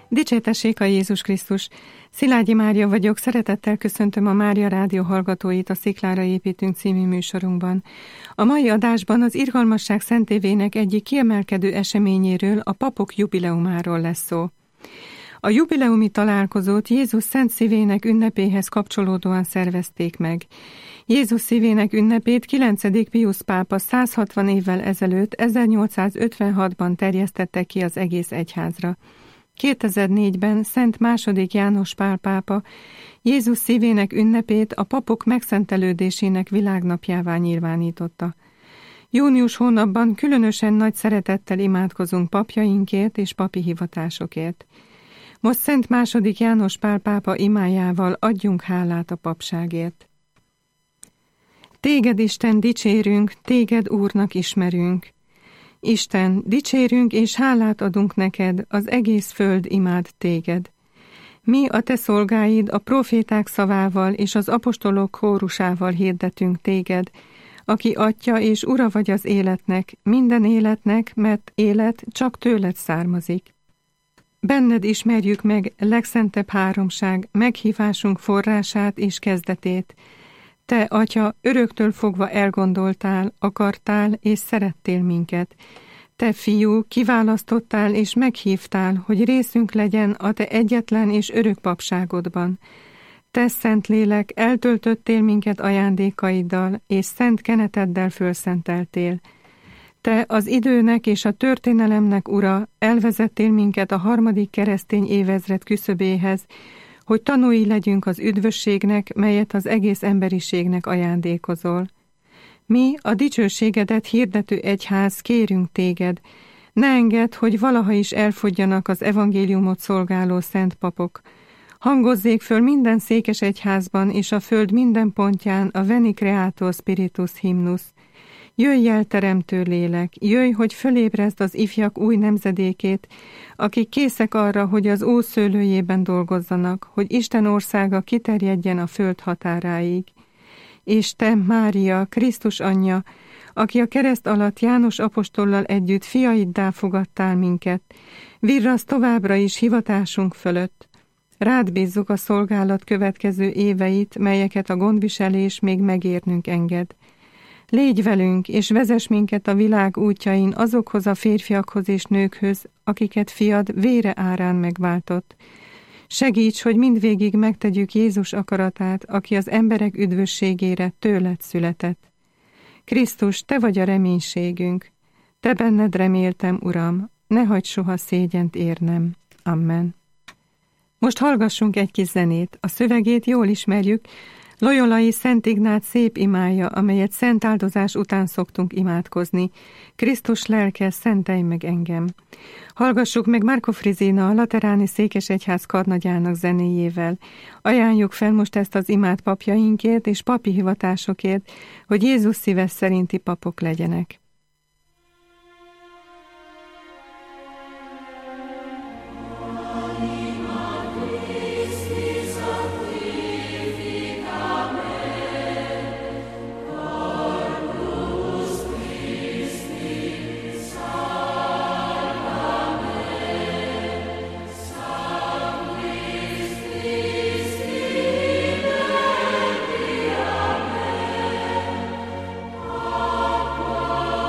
Dicsértessék a Jézus Krisztus! Szilágyi Mária vagyok, szeretettel köszöntöm a Mária Rádió hallgatóit a Sziklára építünk című műsorunkban. A mai adásban az Irgalmasság Szentévének egyik kiemelkedő eseményéről, a papok jubileumáról lesz szó. A jubileumi találkozót Jézus Szent Szívének ünnepéhez kapcsolódóan szervezték meg. Jézus Szívének ünnepét 9. Piusz pápa 160 évvel ezelőtt, 1856-ban terjesztette ki az egész egyházra. 2004-ben Szent II. János Pál pápa Jézus Szívének ünnepét a papok megszentelődésének világnapjává nyilvánította. Június hónapban különösen nagy szeretettel imádkozunk papjainkért és papi hivatásokért. Most Szent II. János Pál pápa imájával adjunk hálát a papságért. Téged, Isten, dicsérünk, téged, Úrnak ismerünk. Isten, dicsérünk és hálát adunk neked, az egész föld imád téged. Mi, a te szolgáid, a proféták szavával és az apostolok kórusával hirdetünk téged, aki atya és ura vagy az életnek, minden életnek, mert élet csak tőled származik. Benned ismerjük meg legszentebb háromság, meghívásunk forrását és kezdetét. Te, Atya, öröktől fogva elgondoltál, akartál és szerettél minket. Te, Fiú, kiválasztottál és meghívtál, hogy részünk legyen a te egyetlen és örök papságodban. Te, Szentlélek, eltöltöttél minket ajándékaiddal, és szent keneteddel fölszenteltél. Te, az időnek és a történelemnek ura, elvezettél minket a 3. keresztény évezred küszöbéhez, hogy tanúi legyünk az üdvösségnek, melyet az egész emberiségnek ajándékozol. Mi, a dicsőségedet hirdető egyház, kérünk téged, ne engedd, hogy valaha is elfogyjanak az evangéliumot szolgáló szent papok. Hangozzék föl minden székes egyházban és a föld minden pontján a Veni Creator Spiritus himnusz. Jöjj el, teremtő lélek, jöjj, hogy fölébresd az ifjak új nemzedékét, akik készek arra, hogy az Ó szőlőjében dolgozzanak, hogy Isten országa kiterjedjen a föld határáig. És te, Mária, Krisztus anyja, aki a kereszt alatt János apostollal együtt fiaiddá fogadtál minket, virrasz továbbra is hivatásunk fölött. Rád bízzuk a szolgálat következő éveit, melyeket a gondviselés még megérnünk enged. Légy velünk, és vezess minket a világ útjain azokhoz a férfiakhoz és nőkhöz, akiket fiad vére árán megváltott. Segíts, hogy mindvégig megtegyük Jézus akaratát, aki az emberek üdvösségére tőled született. Krisztus, te vagy a reménységünk. Te benned reméltem, Uram, ne hagyd soha szégyent érnem. Amen. Most hallgassunk egy kis zenét. A szövegét jól ismerjük, Loyolai Szent Ignác szép imája, amelyet szent áldozás után szoktunk imádkozni. Krisztus lelke, szentelj meg engem. Hallgassuk meg Marco Frisina, a Lateráni Székesegyház karnagyának zenéjével. Ajánljuk fel most ezt az imát papjainkért és papi hivatásokért, hogy Jézus szíve szerinti papok legyenek. Amen.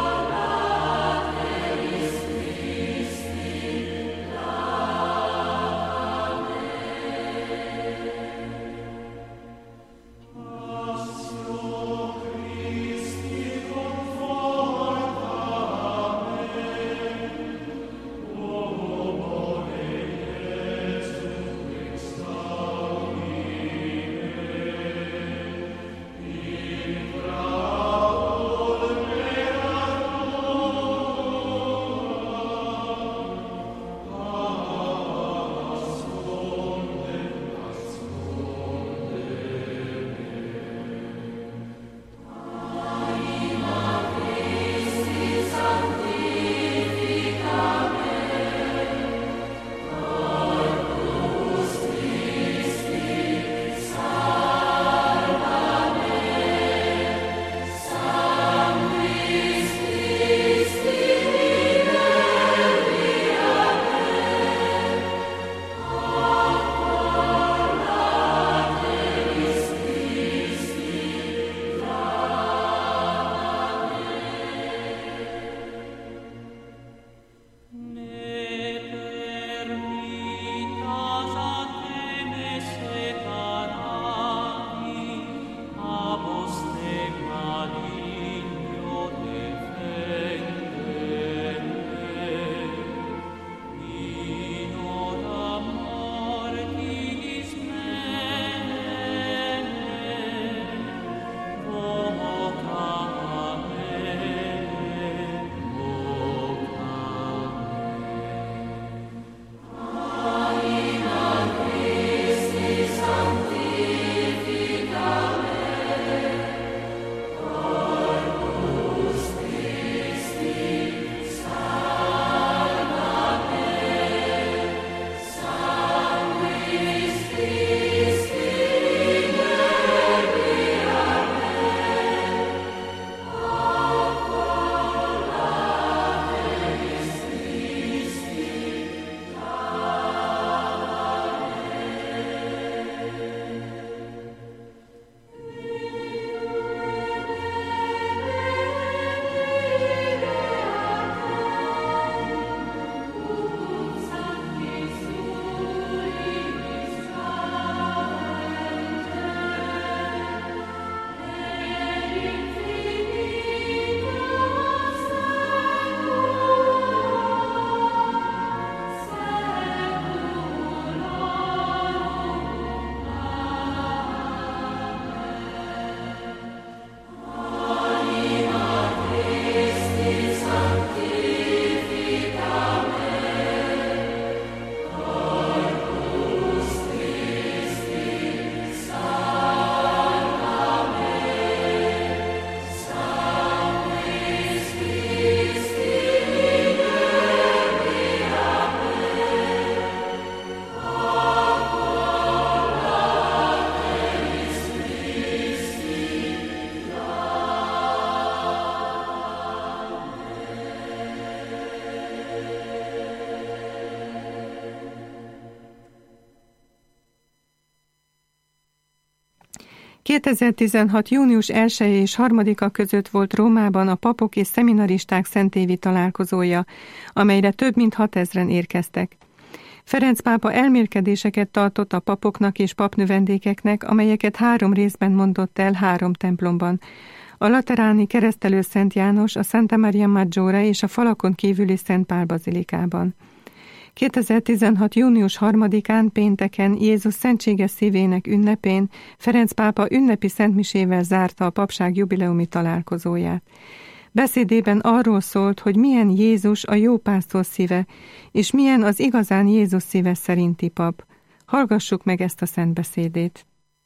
2016. június 1 és 3-a között volt Rómában a papok és szeminaristák szentévi találkozója, amelyre több mint 6000-en érkeztek. Ferenc pápa elmélkedéseket tartott a papoknak és papnövendékeknek, amelyeket 3 részben mondott el 3 templomban. A lateráni Keresztelő Szent János, a Santa Maria Maggiore és a falakon kívüli Szent Pál bazilikában. 2016. június 3-án pénteken Jézus szentséges szívének ünnepén Ferenc pápa ünnepi szentmisével zárta a papság jubileumi találkozóját. Beszédében arról szólt, hogy milyen Jézus a jó pásztor szíve, és milyen az igazán Jézus szíve szerinti pap. Hallgassuk meg ezt a szent beszédét.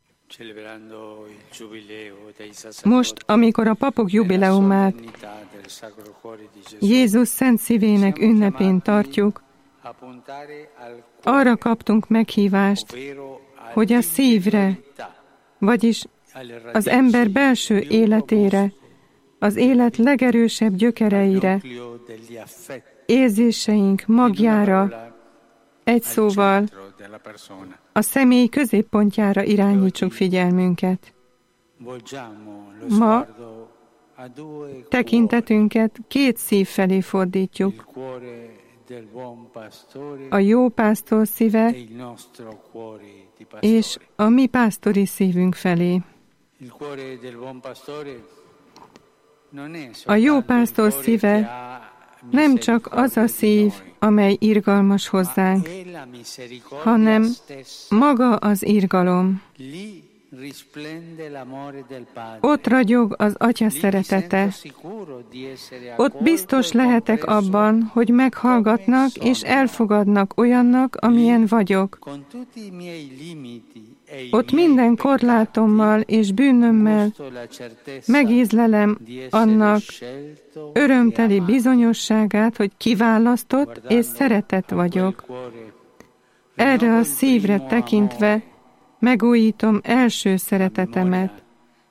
Most, amikor a papok jubileumát Jézus szent szívének ünnepén tartjuk, arra kaptunk meghívást, hogy a szívre, vagyis az ember belső életére, az élet legerősebb gyökereire, érzéseink magjára, egy szóval a személy középpontjára irányítsuk figyelmünket. Ma tekintetünket 2 szív felé fordítjuk. A jó pásztor szíve és a mi pásztori szívünk felé. A jó pásztor szíve nem csak az a szív, amely irgalmas hozzánk, hanem maga az irgalom. Ott ragyog az Atya szeretete. Ott biztos lehetek abban, hogy meghallgatnak és elfogadnak olyannak, amilyen vagyok. Ott minden korlátommal és bűnömmel megízlelem annak örömteli bizonyosságát, hogy kiválasztott és szeretett vagyok. Erre a szívre tekintve megújítom első szeretetemet.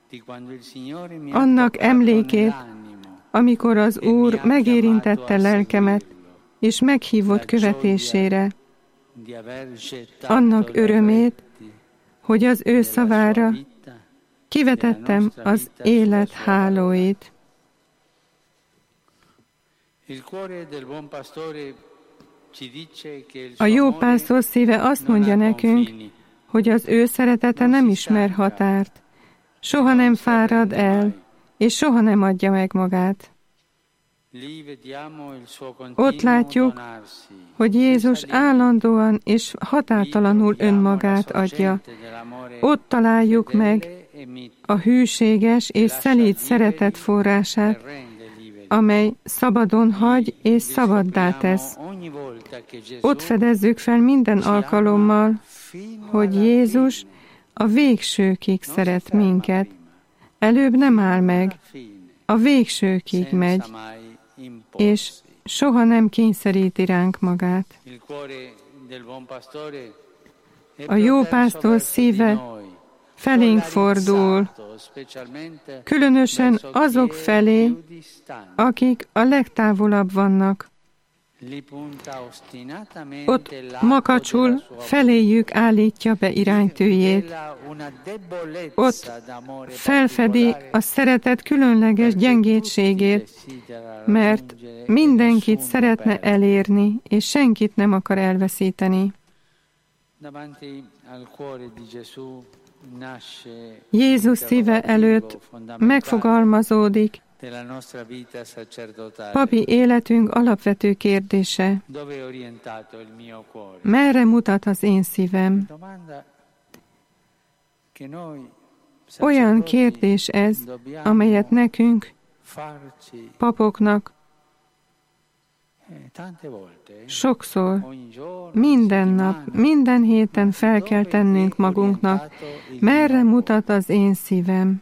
Annak emlékét, amikor az Úr megérintette lelkemet, és meghívott követésére. Annak örömét, hogy az ő szavára kivetettem az élet hálóit. A jó pásztor szíve azt mondja nekünk, hogy az ő szeretete nem ismer határt, soha nem fárad el, és soha nem adja meg magát. Ott látjuk, hogy Jézus állandóan és határtalanul önmagát adja. Ott találjuk meg a hűséges és szelíd szeretet forrását, amely szabadon hagy és szabaddá tesz. Ott fedezzük fel minden alkalommal, hogy Jézus a végsőkig szeret minket. Előbb nem áll meg, a végsőkig megy, és soha nem kényszeríti ránk magát. A jó pásztor szíve felénk fordul, különösen azok felé, akik a legtávolabb vannak. Ott makacsul feléjük állítja be iránytűjét. Ott felfedi a szeretet különleges gyengétségét, mert mindenkit szeretne elérni, és senkit nem akar elveszíteni. Jézus szíve előtt megfogalmazódik papi életünk alapvető kérdése. Merre mutat az én szívem? Olyan kérdés ez, amelyet nekünk, papoknak, sokszor, minden nap, minden héten fel kell tennünk magunknak, merre mutat az én szívem.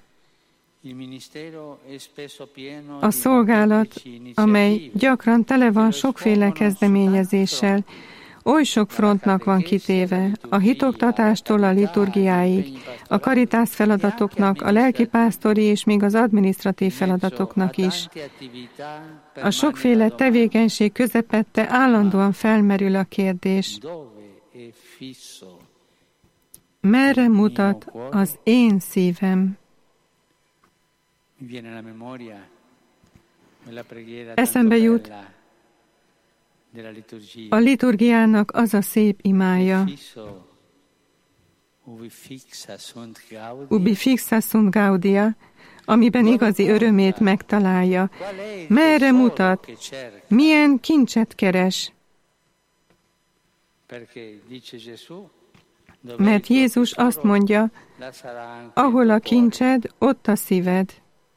A szolgálat, amely gyakran tele van sokféle kezdeményezéssel, oly sok frontnak van kitéve, a hitoktatástól a liturgiáig, a karitász feladatoknak, a lelkipásztori és még az adminisztratív feladatoknak is. A sokféle tevékenység közepette állandóan felmerül a kérdés. merre mutat az én szívem. Eszembe jut a liturgiának az a szép imája. Ubi fixa sunt gaudia, amiben igazi örömét megtalálja. Merre mutat? Milyen kincset keres? Mert Jézus azt mondja, ahol a kincsed, ott a szíved.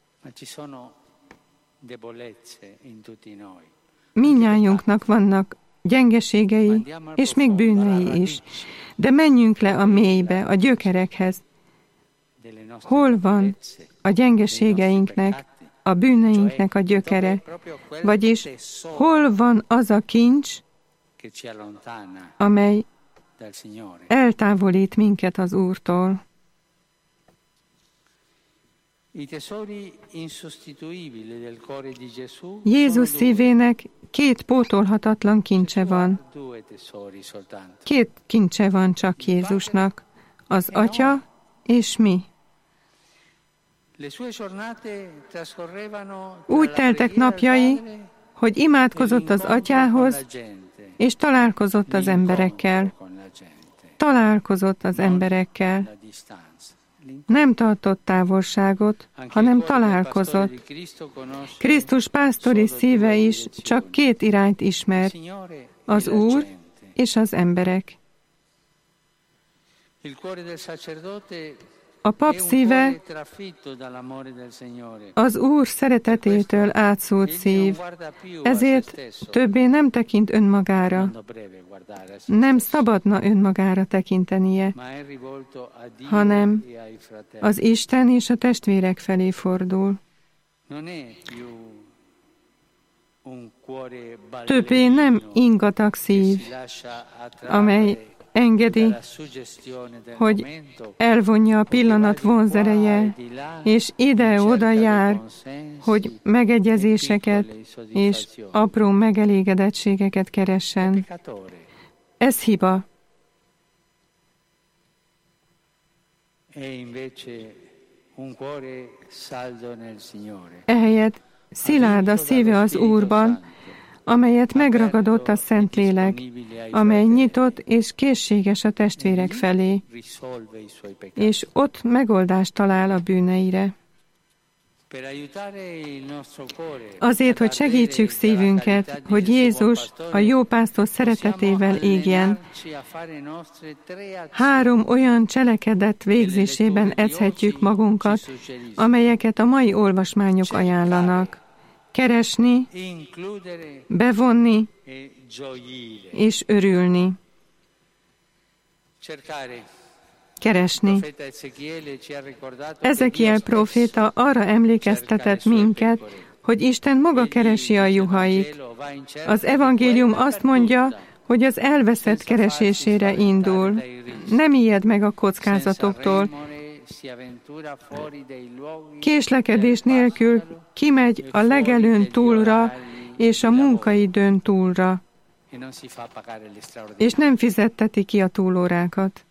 Mindnyájunknak vannak gyengeségei, és még bűnei is. De menjünk le a mélybe, a gyökerekhez. Hol van a gyengeségeinknek, a bűneinknek a gyökere? Vagyis hol van az a kincs, amely eltávolít minket az Úrtól? Jézus szívének 2 pótolhatatlan kincse van. 2 kincse van csak Jézusnak, az Atya és mi. Úgy teltek napjai, hogy imádkozott az Atyához, és találkozott az emberekkel. Találkozott az emberekkel. Nem tartott távolságot, hanem találkozott. Krisztus pásztori szíve is csak 2 irányt ismer, az Úr és az emberek. A pap szíve az Úr szeretetétől átszólt szív, ezért többé nem tekint önmagára. Nem szabadna önmagára tekintenie, hanem az Isten és a testvérek felé fordul. Többé nem ingatag szív, amely engedi, hogy elvonja a pillanat vonzereje, és ide-oda jár, hogy megegyezéseket és apró megelégedettségeket keressen. Ez hiba. Ehelyett szilárd a szíve az Úrban, amelyet megragadott a Szentlélek, amely nyitott és készséges a testvérek felé, és ott megoldást talál a bűneire. Azért, hogy segítsük szívünket, hogy Jézus a jó pásztor szeretetével égjen, 3 olyan cselekedet végzésében edzhetjük magunkat, amelyeket a mai olvasmányok ajánlanak. Keresni, bevonni és örülni. Keresni. Ezekiel próféta arra emlékeztetett minket, hogy Isten maga keresi a juhait. Az evangélium azt mondja, hogy az elveszett keresésére indul. Nem ijed meg a kockázatoktól. Késlekedés nélkül kimegy a legelőn túlra és a munkaidőn túlra, és nem fizetteti ki a túlórákat.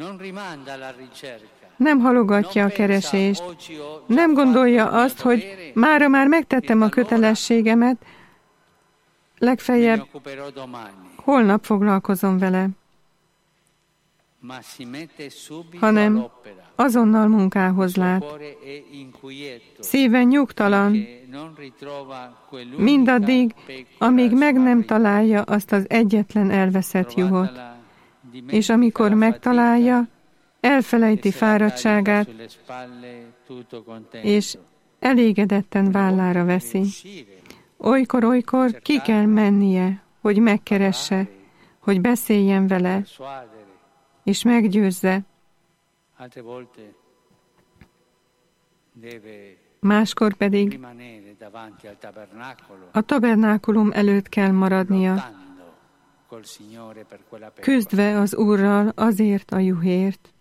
Nem halogatja a keresést. Nem gondolja azt, hogy mára már megtettem a kötelességemet, legfeljebb holnap foglalkozom vele. Hanem azonnal munkához lát. Szíve nyugtalan, mindaddig, amíg meg nem találja azt az egyetlen elveszett juhot. És amikor megtalálja, elfelejti fáradtságát, és elégedetten vállára veszi. Olykor ki kell mennie, hogy megkeresse, hogy beszéljen vele, és meggyőzze. Máskor pedig a tabernákulum előtt kell maradnia, küzdve az Úrral azért a juhért.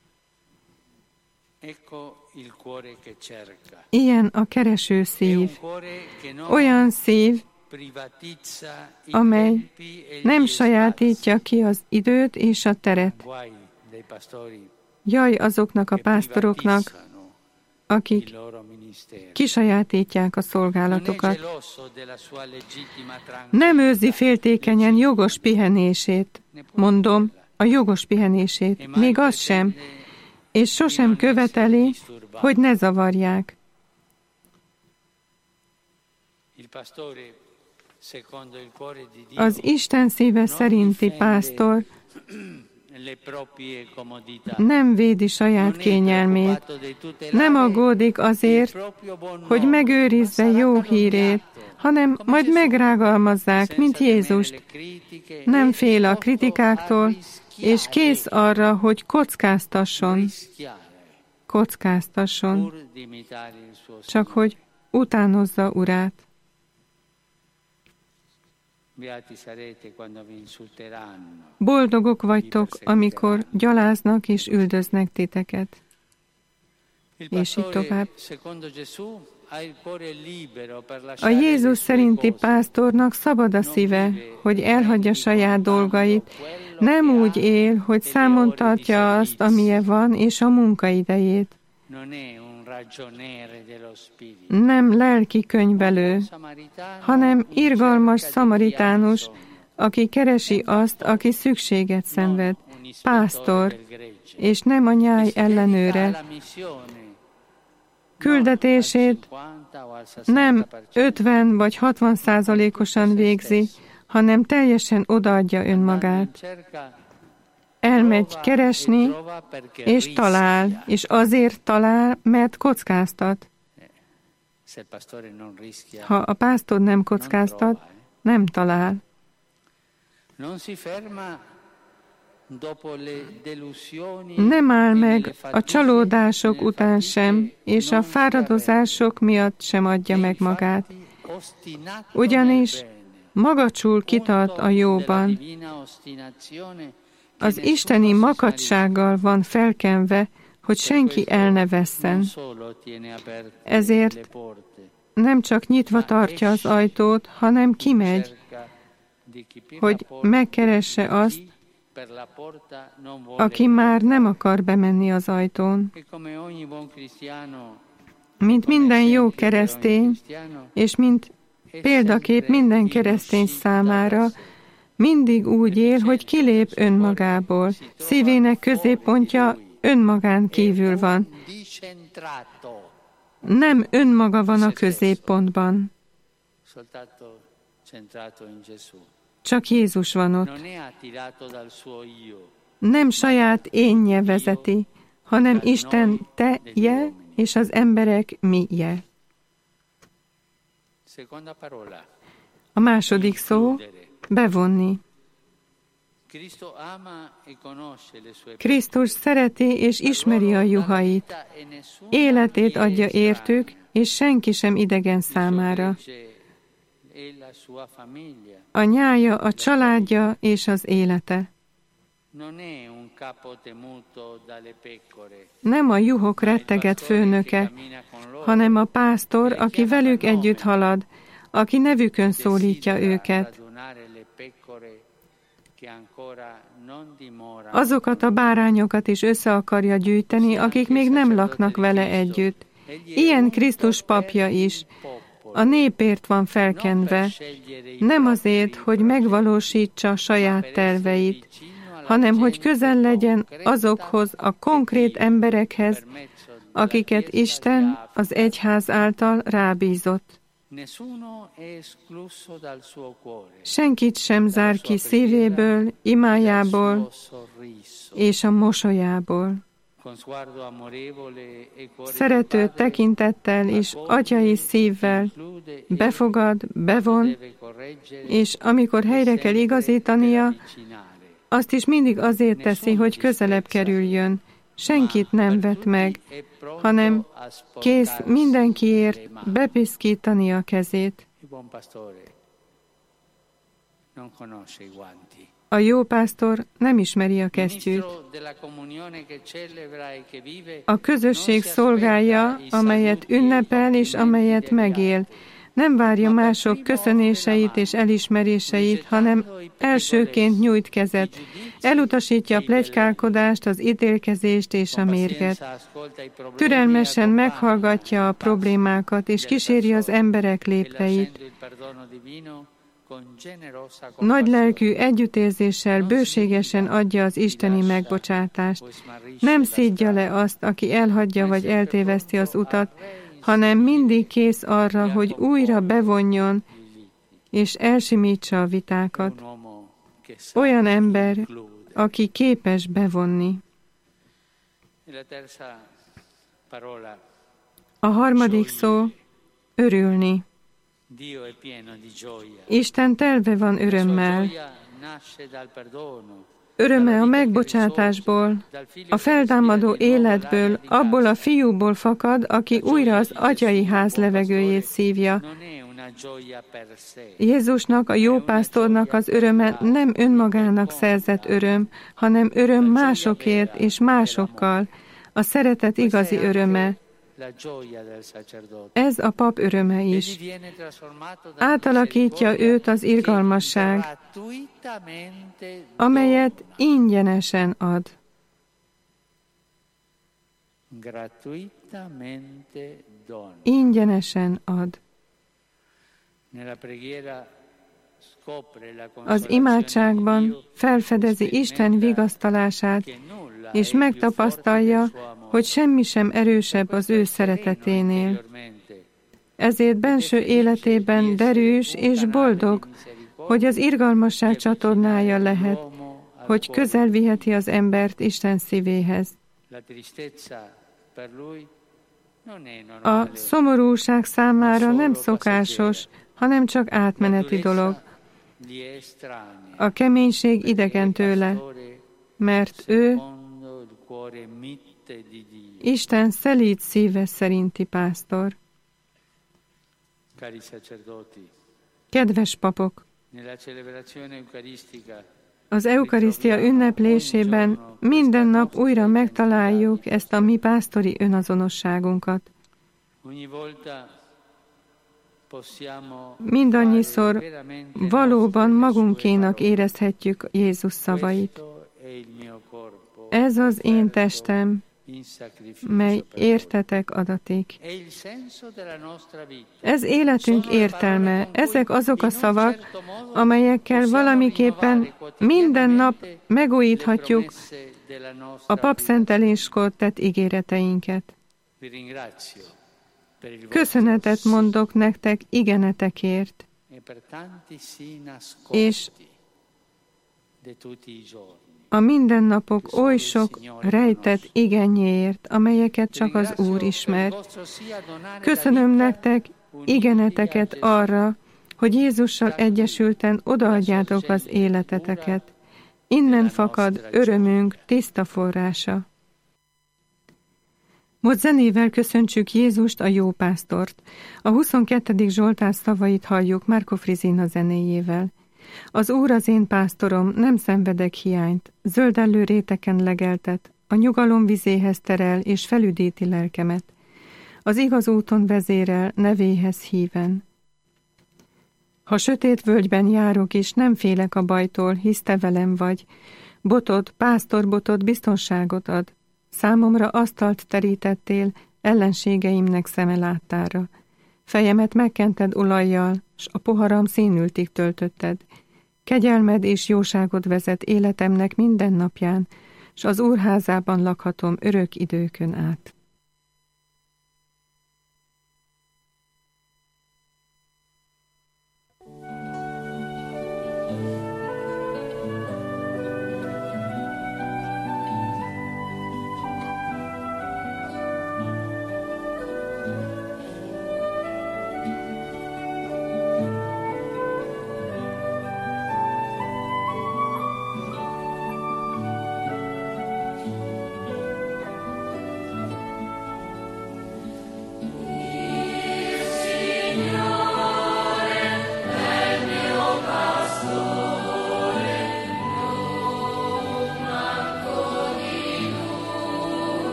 Ilyen a kereső szív. Olyan szív, amely nem sajátítja ki az időt és a teret. Jaj azoknak a pásztoroknak, akik kisajátítják a szolgálatokat. Nem őrzi féltékenyen jogos pihenését, mondom, a jogos pihenését, még az sem, és sosem követeli, hogy ne zavarják. Az Isten szíve szerinti pásztor nem védi saját kényelmét, nem aggódik azért, hogy megőrizze jó hírét, hanem majd megrágalmazzák, mint Jézust. Nem fél a kritikáktól, és kész arra, hogy kockáztasson, csak hogy utánozza Urát. Boldogok vagytok, amikor gyaláznak és üldöznek titeket. És így tovább. A Jézus szerinti pásztornak szabad a szíve, hogy elhagyja saját dolgait, nem úgy él, hogy számon tartja azt, amilyen van, és a munkaidejét. Nem lelki könyvelő, hanem irgalmas szamaritánus, aki keresi azt, aki szükséget szenved. Pásztor, és nem a nyáj ellenőre. Küldetését nem 50 vagy 60%-osan végzi, hanem teljesen odaadja önmagát. Elmegy keresni, és talál, és azért talál, mert kockáztat. Ha a pásztor nem kockáztat, nem talál. Nem áll meg a csalódások után sem, és a fáradozások miatt sem adja meg magát. Ugyanis magacsul kitart a jóban. Az isteni makacsággal van felkenve, hogy senki el ne vesszen. Ezért nem csak nyitva tartja az ajtót, hanem kimegy, hogy megkeresse azt, aki már nem akar bemenni az ajtón. Mint minden jó keresztény, és mint példakép minden keresztény számára, mindig úgy él, hogy kilép önmagából. Szívének középpontja önmagán kívül van. Nem önmaga van a középpontban. Csak Jézus van ott. Nem saját énje vezeti, hanem Isten teje és az emberek mije. A második szó, bevonni. Krisztus szereti és ismeri a juhait. Életét adja értük, és senki sem idegen számára. A nyája, a családja és az élete. Nem a juhok retteget főnöke, hanem a pásztor, aki velük együtt halad, aki nevükön szólítja őket. Azokat a bárányokat is össze akarja gyűjteni, akik még nem laknak vele együtt. Ilyen Krisztus papja is. A népért van felkenve, nem azért, hogy megvalósítsa saját terveit, hanem hogy közel legyen azokhoz a konkrét emberekhez, akiket Isten az egyház által rábízott. Senkit sem zár ki szívéből, imájából és a mosolyából. Szerető tekintettel és atyai szívvel befogad, bevon, és amikor helyre kell igazítania, azt is mindig azért teszi, hogy közelebb kerüljön. Senkit nem vet meg, hanem kész mindenkiért bepiszkítani a kezét. A jó pásztor nem ismeri a kesztyűt. A közösség szolgálja, amelyet ünnepel és amelyet megél. Nem várja mások köszönéseit és elismeréseit, hanem elsőként nyújt kezet. Elutasítja a pletykálkodást, az ítélkezést és a mérget. Türelmesen meghallgatja a problémákat, és kíséri az emberek lépleit. Nagylelkű együttérzéssel bőségesen adja az isteni megbocsátást. Nem szídja le azt, aki elhagyja vagy eltéveszti az utat, hanem mindig kész arra, hogy újra bevonjon és elsimítsa a vitákat. Olyan ember, aki képes bevonni. A harmadik szó, örülni. Isten telve van örömmel. Öröme a megbocsátásból, a feltámadó életből, abból a fiúból fakad, aki újra az atyai ház levegőjét szívja. Jézusnak, a jópásztornak az öröme nem önmagának szerzett öröm, hanem öröm másokért és másokkal, a szeretet igazi öröme. Ez a pap öröme is. Átalakítja őt az irgalmasság, amelyet ingyenesen ad. Ingyenesen ad. Az imádságban felfedezi Isten vigasztalását, és megtapasztalja, hogy semmi sem erősebb az ő szereteténél. Ezért benső életében derűs és boldog, hogy az irgalmasság csatornája lehet, hogy közel viheti az embert Isten szívéhez. A szomorúság számára nem szokásos, hanem csak átmeneti dolog. A keménység idegen tőle, mert ő Isten szelíd szíve szerinti pásztor. Kedves papok! Az eukarisztia ünneplésében minden nap újra megtaláljuk ezt a mi pásztori önazonosságunkat. Mindannyiszor valóban magunkénak érezhetjük Jézus szavait. Ez az én testem, mely értetek adatik. Ez életünk értelme. Ezek azok a szavak, amelyekkel valamiképpen minden nap megújíthatjuk a papszenteléskor tett ígéreteinket. Köszönetet mondok nektek igenetekért, és a mindennapok oly sok rejtett igenyéért, amelyeket csak az Úr ismer. Köszönöm nektek igeneteket arra, hogy Jézussal egyesülten odaadjátok az életeteket. Innen fakad örömünk tiszta forrása. Most zenével köszöntsük Jézust, a jó pásztort. A 22. Zsoltár szavait halljuk Marco Frisina zenéjével. Az Úr az én pásztorom, nem szenvedek hiányt, zöldellő réteken legeltet, a nyugalom vizéhez terel és felüdíti lelkemet. Az igaz úton vezérel, nevéhez híven. Ha sötét völgyben járok is, nem félek a bajtól, hisz te velem vagy. Botod, pásztorbotod biztonságot ad. Számomra asztalt terítettél, ellenségeimnek szeme láttára. Fejemet megkented olajjal, s a poharam színültig töltötted. Kegyelmed és jóságod vezet életemnek minden napján, s az Úr házában lakhatom örök időkön át.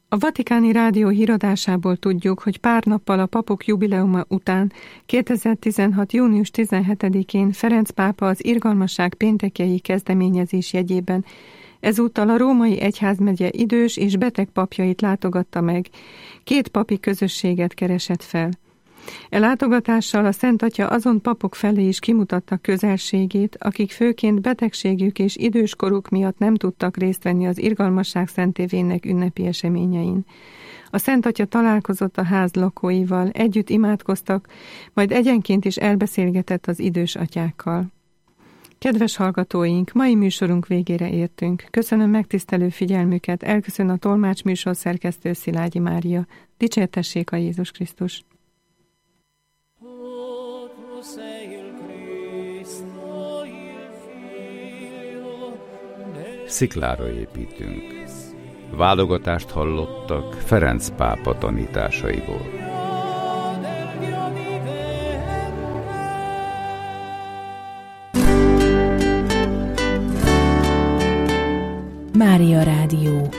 A Vatikáni Rádió híradásából tudjuk, hogy pár nappal a papok jubileuma után 2016. június 17-én Ferenc pápa az irgalmasság péntekei kezdeményezés jegyében ezúttal a római egyházmegye idős és beteg papjait látogatta meg, 2 papi közösséget keresett fel. E látogatással a Szent Atya azon papok felé is kimutatta közelségét, akik főként betegségük és időskoruk miatt nem tudtak részt venni az irgalmasság szentévének ünnepi eseményein. A Szent Atya találkozott a ház lakóival, együtt imádkoztak, majd egyenként is elbeszélgetett az idős atyákkal. Kedves hallgatóink, mai műsorunk végére értünk. Köszönöm megtisztelő figyelmüket, elköszön a tolmács műsor szerkesztő Szilágyi Mária. Dicsértessék a Jézus Krisztus! Sziklára építünk. Válogatást hallottak Ferenc pápa tanításaiból. Mária Rádió.